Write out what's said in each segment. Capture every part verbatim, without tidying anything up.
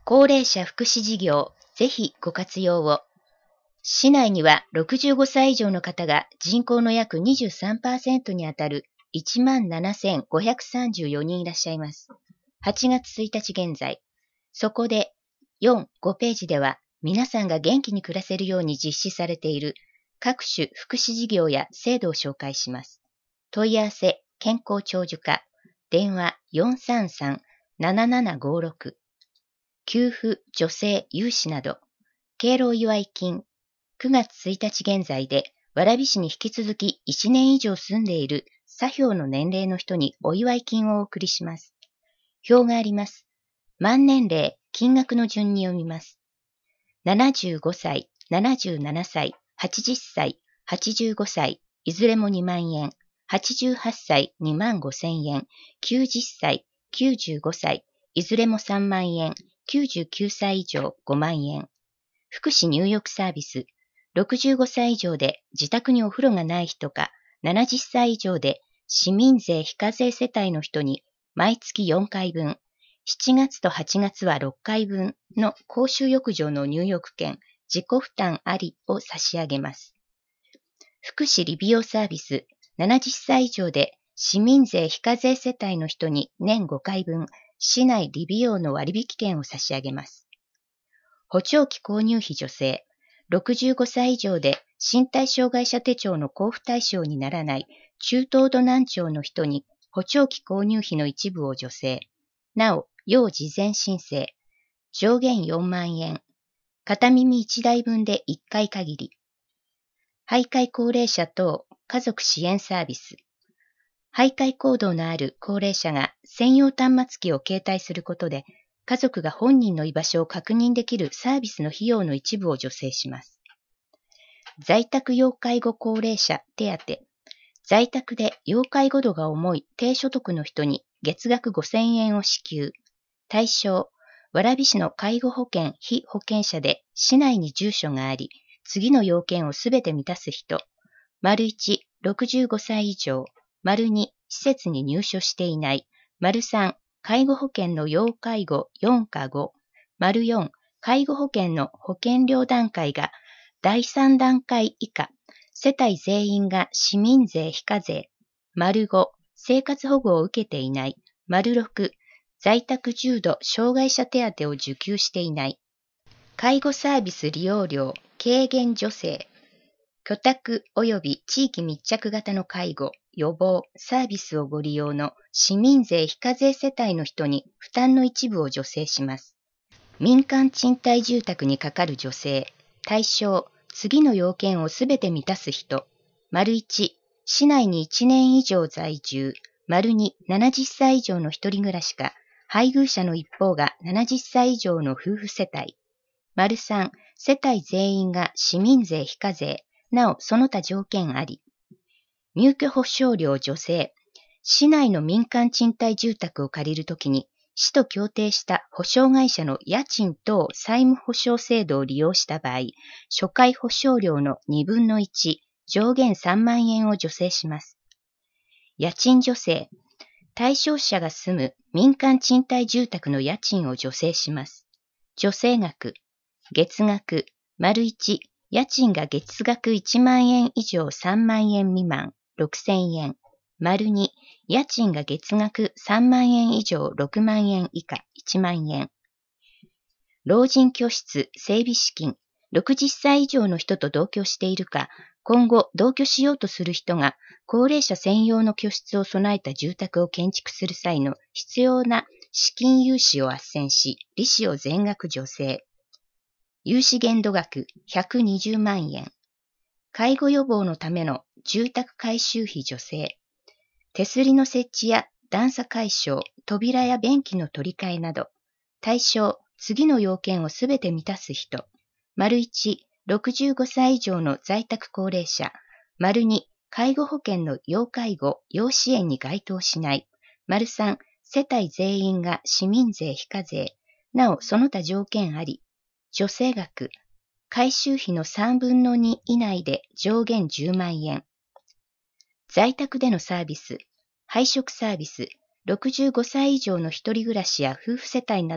高齢者福祉事業、ぜひご活用を。市内にはろくじゅうごさい以上の方が人口の約 にじゅうさんパーセント にあたる いちまんななせんごひゃくさんじゅうよにんいらっしゃいます。はちがつついたち現在。そこでよん、ごページでは皆さんが元気に暮らせるように実施されている各種福祉事業や制度を紹介します。問い合わせ、健康長寿課、電話 よんさんさんななななごろく、給付、助成、融資など、敬老祝い金、くがつついたち現在で、蕨市に引き続きいちねん以上住んでいる作標の年齢の人にお祝い金をお送りします。表があります。満年齢、金額の順に読みます。ななじゅうごさい、ななじゅうななさい、はちじゅっさい、はちじゅうごさい、いずれもにまんえん、はちじゅうはっさい、にまんごせんえん、きゅうじゅっさい、きゅうじゅうごさい、いずれもさんまんえん、きゅうじゅうきゅうさい以上ごまんえん。福祉入浴サービス、ろくじゅうごさい以上で自宅にお風呂がない人か、ななじゅっさい以上で市民税非課税世帯の人に毎月よんかいぶん、しちがつとはちがつはろっかいぶんの公衆浴場の入浴券、自己負担ありを差し上げます。福祉理美容サービス、ななじゅっさい以上で市民税非課税世帯の人に年ごかいぶん、市内理美容の割引券を差し上げます。補聴器購入費助成、ろくじゅうごさい以上で身体障害者手帳の交付対象にならない中等度難聴の人に補聴器購入費の一部を助成。なお、要事前申請。上限よんまんえん。片耳いちだいぶんでいっかい限り。徘徊高齢者等家族支援サービス。徘徊行動のある高齢者が専用端末機を携帯することで、家族が本人の居場所を確認できるサービスの費用の一部を助成します。在宅要介護高齢者手当。在宅で要介護度が重い低所得の人に月額ごせんえんを支給。対象、蕨市の介護保険被保険者で市内に住所があり、次の要件をすべて満たす人。丸いち、ろくじゅうごさい以上。丸に、施設に入所していない。丸さん、介護保険の要介護よんかご。丸よん、介護保険の保険料段階がだいさんだんかい以下。世帯全員が市民税非課税。丸ご、生活保護を受けていない。丸ろく、在宅重度障害者手当を受給していない。介護サービス利用料軽減助成。居宅及び地域密着型の介護、予防、サービスをご利用の市民税非課税世帯の人に負担の一部を助成します。民間賃貸住宅にかかる助成。対象、次の要件をすべて満たす人。丸いち、市内にいちねん以上在住。丸に、ななじゅっさい以上の一人暮らしか、配偶者の一方がななじゅっさい以上の夫婦世帯。丸さん、世帯全員が市民税非課税。なお、その他条件あり。入居保証料助成。市内の民間賃貸住宅を借りるときに、市と協定した保証会社の家賃等債務保証制度を利用した場合、初回保証料のにぶんのいち、上限さんまんえんを助成します。家賃助成。対象者が住む民間賃貸住宅の家賃を助成します。助成額。月額。丸いち。家賃が月額いちまんえん以上さんまんえん未満、ろくせんえん。丸に、家賃が月額さんまんえん以上ろくまんえん以下いちまんえん。老人居室整備資金。ろくじゅっさい以上の人と同居しているか、今後同居しようとする人が高齢者専用の居室を備えた住宅を建築する際の必要な資金融資を斡旋し、利子を全額助成。融資限度額ひゃくにじゅうまんえん。介護予防のための住宅改修費助成。手すりの設置や段差解消、扉や便器の取り替えなど。対象、次の要件をすべて満たす人。丸いち、ろくじゅうごさい以上の在宅高齢者。丸に、介護保険の要介護、要支援に該当しない。丸さん、世帯全員が市民税非課税。なお、その他条件あり。助成額。改修費のさんぶんのに以内で上限じゅうまんえん。在宅でのサービス。配食サービス。ろくじゅうごさい以上の一人暮らしや夫婦世帯などで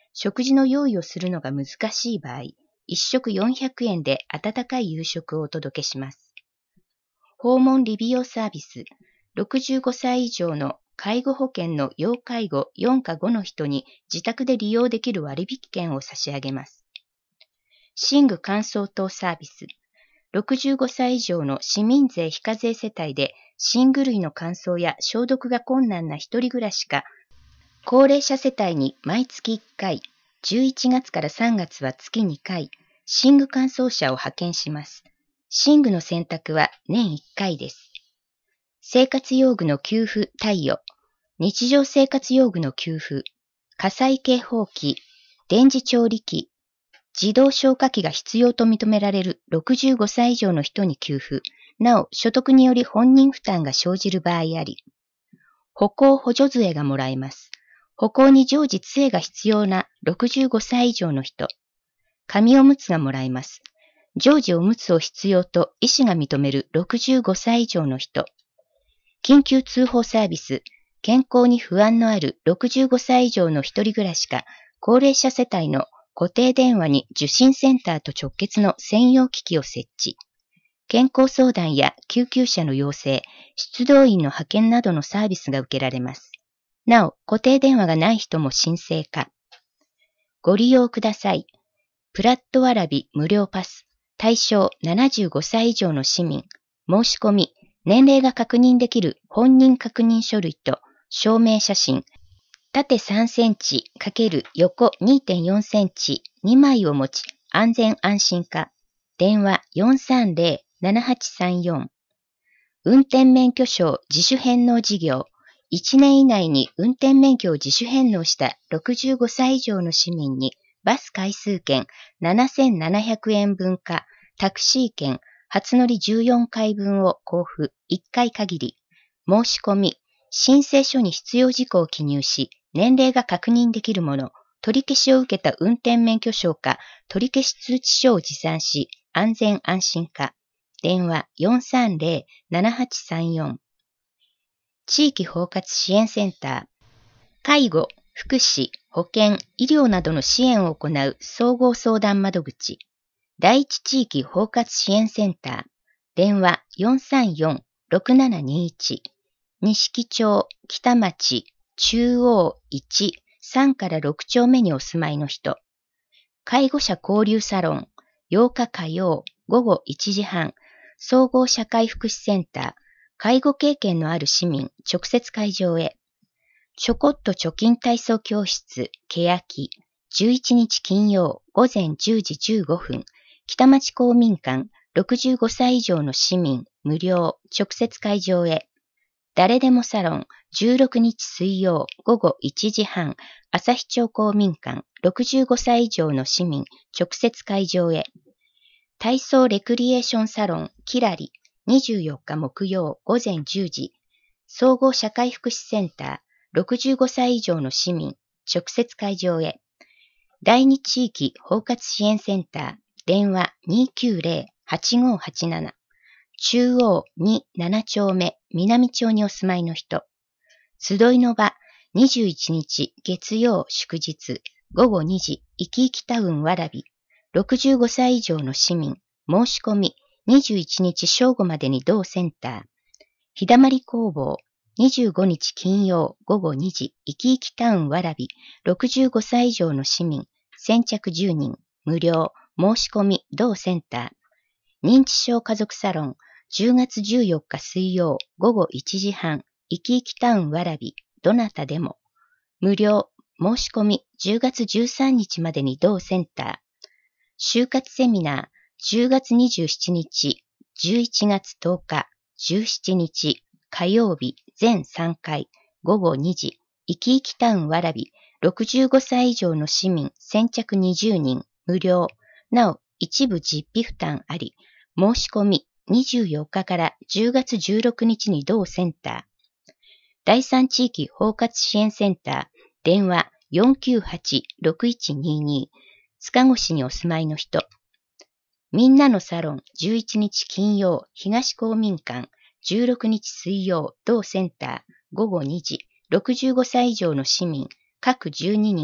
食事の用意をするのが難しい場合、一食よんひゃくえんで温かい夕食をお届けします。訪問理美容サービス、ろくじゅうごさい以上の介護保険の要介護よんかごの人に自宅で利用できる割引券を差し上げます。寝具乾燥等サービス、ろくじゅうごさい以上の市民税非課税世帯で寝具類の乾燥や消毒が困難な一人暮らしか、高齢者世帯に毎月いっかい、じゅういちがつからさんがつは月にかい、寝具乾燥車を派遣します。寝具の洗濯は年いっかいです。生活用具の給付貸与、日常生活用具の給付、火災警報器、電磁調理器、自動消火器が必要と認められるろくじゅうごさい以上の人に給付、なお所得により本人負担が生じる場合あり、歩行補助杖がもらえます。歩行に常時杖が必要なろくじゅうごさい以上の人、紙おむつがもらえます。常時おむつを必要と医師が認めるろくじゅうごさい以上の人、緊急通報サービス、健康に不安のあるろくじゅうごさい以上の一人暮らしか、高齢者世帯の固定電話に受診センターと直結の専用機器を設置。健康相談や救急車の要請、出動員の派遣などのサービスが受けられます。なお、固定電話がない人も申請可。ご利用ください。プラットわらび無料パス。対象ななじゅうごさい以上の市民。申し込み。年齢が確認できる本人確認書類と証明写真。縦さんセンチ×横 にてんよんセンチにまいを持ち、安全安心か。電話 よんさんぜろ ななはちさんよん。運転免許証自主返納事業。いちねん以内に運転免許を自主返納したろくじゅうごさい以上の市民に、バス回数券ななせんななひゃくえん分か、タクシー券初乗りじゅうよんかいぶんを交付いっかい限り。申し込み、申請書に必要事項を記入し、年齢が確認できるもの、取り消しを受けた運転免許証か、取り消し通知書を持参し、安全安心か。電話 よんさんぜろ ななはちさんよん。地域包括支援センター。介護、福祉、保健、医療などの支援を行う総合相談窓口。第一地域包括支援センター。電話 よんさんよん ろくななにいち。錦町、北町、中央いち、さんからろく丁目にお住まいの人。介護者交流サロン。ようか火曜、ごごいちじはん。総合社会福祉センター。介護経験のある市民、直接会場へ。ちょこっと貯金体操教室、けやき。じゅういちにち金曜、ごぜんじゅうじじゅうごふん。北町公民館、ろくじゅうごさい以上の市民、無料、直接会場へ。誰でもサロン、じゅうろくにち水曜、ごごいちじはん。朝日町公民館、ろくじゅうごさい以上の市民、直接会場へ。体操レクリエーションサロン、キラリ。にじゅうよっか木曜、ごぜんじゅうじ。総合社会福祉センター、ろくじゅうごさい以上の市民、直接会場へ。第二地域包括支援センター、電話 にきゅうぜろ はちごはちなな。中央になな丁目、南町にお住まいの人。集いの場、にじゅういちにち月曜祝日、ごごにじ、いきいきタウンわらび。ろくじゅうごさい以上の市民、申し込み、にじゅういちにち正午までに同センター。日だまり工房、にじゅうごにち金曜ごごにじ、いきいきタウンわらび。ろくじゅうごさい以上の市民、先着じゅうにん、無料、申し込み、同センター。認知症家族サロン、じゅうがつじゅうよっか水曜ごごいちじはん、いきいきタウンわらび、どなたでも。無料、申し込み、じゅうがつじゅうさんにちまでに同センター。就活セミナー、じゅうがつにじゅうしちにち、じゅういちがつとおか、じゅうしちにち、火曜日、全さんかい、ごごにじ、いきいきタウンわらび、ろくじゅうごさい以上の市民、先着にじゅうにん、無料。なお、一部実費負担あり、申し込み、にじゅうよっかからじゅうがつじゅうろくにちに同センター。第三地域包括支援センター、電話 よんきゅうはち ろくいちにに。塚越にお住まいの人。みんなのサロン、じゅういちにち金曜、東公民館、じゅうろくにち水曜、同センター、ごごにじ、ろくじゅうごさい以上の市民、各じゅうににん、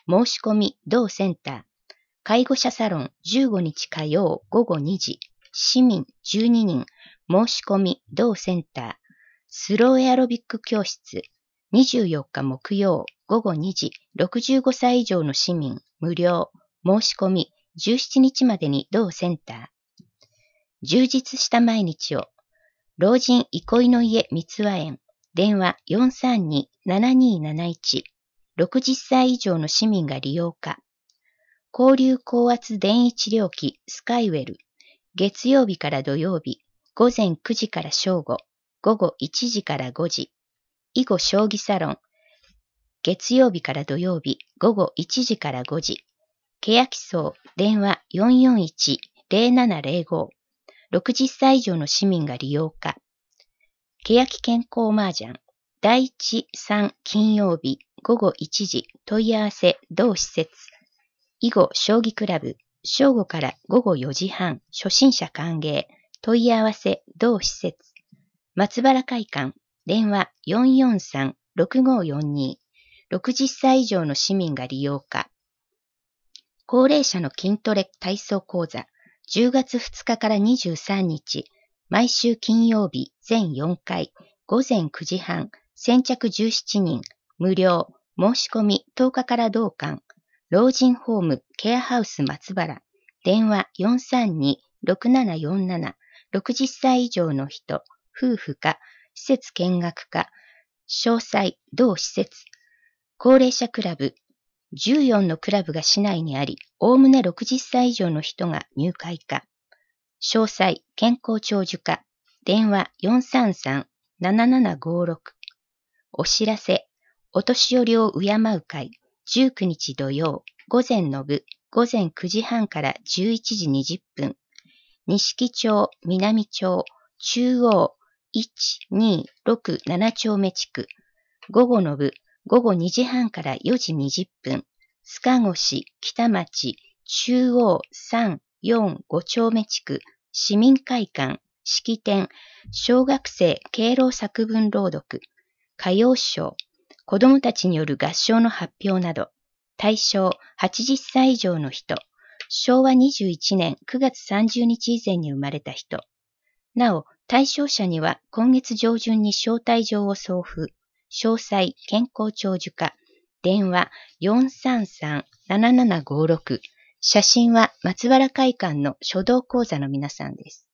申し込み同センター。介護者サロンじゅうごにち火曜午後にじ。市民じゅうににん。申し込み同センター。スローエアロビック教室にじゅうよっか木曜午後にじ。ろくじゅうごさい以上の市民無料。申し込みじゅうしちにちまでに同センター。充実した毎日を。老人憩いの家三和園。電話 よんさんに ななにーなないち。ろくじゅっさい以上の市民が利用可。交流高圧電位治療器スカイウェル。月曜日から土曜日、午前くじから正午、午後いちじからごじ。囲碁将棋サロン。月曜日から土曜日、午後いちじからごじ。欅荘。電話 よんよんいち ゼロななゼロご。ろくじゅっさい以上の市民が利用可。欅健康麻雀。だいいち、さん金曜日、午後いちじ、問い合わせ、同施設。囲碁将棋クラブ。正午から午後よじはん、初心者歓迎。問い合わせ、同施設。松原会館。電話 よんよんさん ろくごよんに。ろくじゅっさい以上の市民が利用可。高齢者の筋トレ体操講座。じゅうがつふつかからにじゅうさんにち。毎週金曜日全よんかい。午前くじはん。先着じゅうななにん。無料。申し込みとおかから同館。老人ホームケアハウス松原。電話 よんさんに ろくななよんなな。ろくじゅっさい以上の人。夫婦か。施設見学か。詳細、同施設。高齢者クラブ。じゅうよんのクラブが市内にあり、おおむねろくじゅっさい以上の人が入会か。詳細、健康長寿課。電話 よんさんさん ななななごろく。お知らせ、お年寄りを敬う会。じゅうくにち土曜、午前の部、午前くじはんからじゅういちじにじゅっぷん。錦町、南町、中央、いち、に、ろく、なな丁目地区。午後の部、午後にじはんからよじにじゅっぷん。須賀越市、北町、中央、さん、よん、ご丁目地区。市民会館、式典、小学生敬老作文朗読。歌謡ショー、子どもたちによる合唱の発表など。対象はちじゅっさい以上の人。しょうわにじゅういちねんくがつさんじゅうにち以前に生まれた人。なお、対象者には今月上旬に招待状を送付。詳細、健康長寿課。電話 よんさんさん ななななごろく。写真は松原会館の書道講座の皆さんです。